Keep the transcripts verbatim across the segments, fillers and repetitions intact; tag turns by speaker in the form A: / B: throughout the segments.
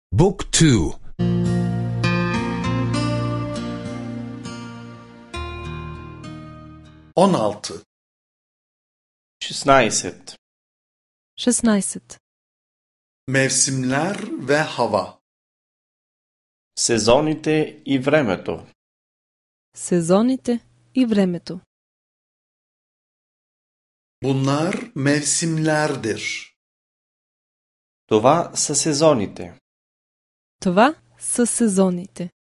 A: Book two.
B: on altı.
C: шестнайсет.
D: шестнайсет.
B: Mevsimler ve hava.
C: Сезоните и времето.
D: Сезоните и времето.
B: Bunlar mevsimlerdir.
C: Това са сезоните.
D: Това са сезоните.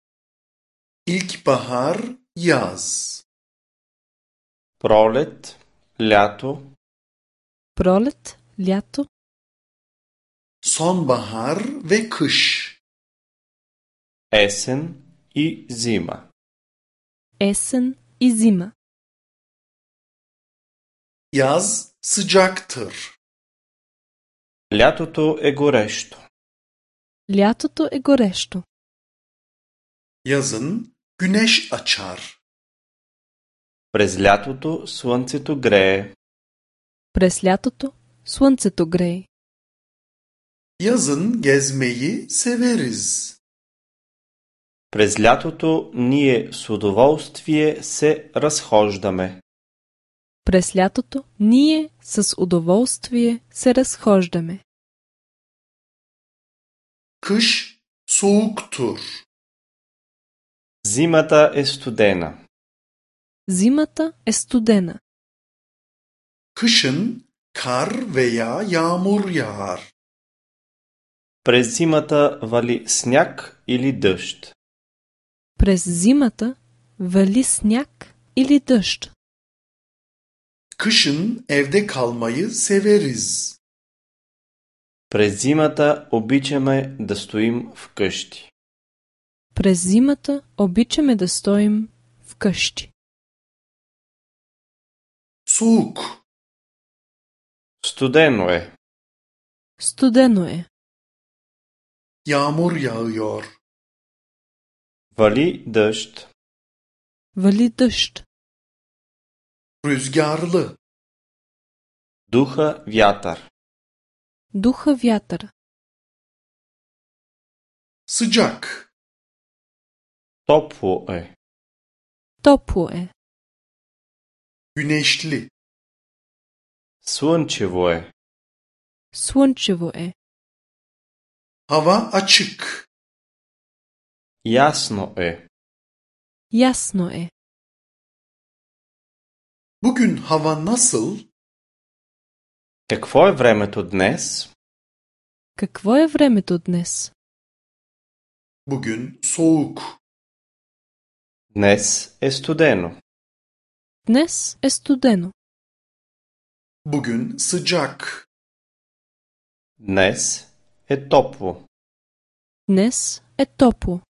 B: İlkbahar, yaz.
C: Пролет, лято,
D: Пролет, лято,
B: Sonbahar ve kış.
C: есен и зима.
D: есен и зима.
B: Yaz sıcaktır.
C: Лятото е горещо.
D: Лятото е горещо.
B: Yazın güneş açar.
C: През лятото слънцето грее.
D: През лятото слънцето грее.
B: Yazın gezmeyi severiz.
C: През лятото ние с удоволствие се разхождаме.
D: През лятото ние с удоволствие се разхождаме.
B: Kış soğuktur.
C: Зимата е студена.
D: Зимата е студена.
B: Kışın kar veya yağmur yağar.
C: През зимата вали сняг или дъжд.
D: През зимата вали сняг или дъжд.
B: Kışın evde kalmayı severiz.
C: През зимата обичаме да стоим вкъщи.
D: През зимата обичаме да стоим вкъщи.
B: Soğuk.
C: Студено е.
D: Студено е.
B: Yağmur yağıyor.
C: Вали дъжд.
D: Вали дъжд.
B: Rüzgarlı.
C: Духа вятър.
D: Духа вятър.
B: Sıcak.
C: Топло е.
D: Топло е.
B: Güneşli.
C: Слънчево е.
D: Слънчево е.
B: Hava açık.
C: Ясно е.
D: Ясно е.
B: Bugün hava nasıl?
C: Какво е времето днес?
D: Какво е времето днес?
B: Bugün soğuk.
C: Днес е студено.
D: Днес е студено.
B: Bugün sıcak.
C: Днес е топло.
D: Днес е топло.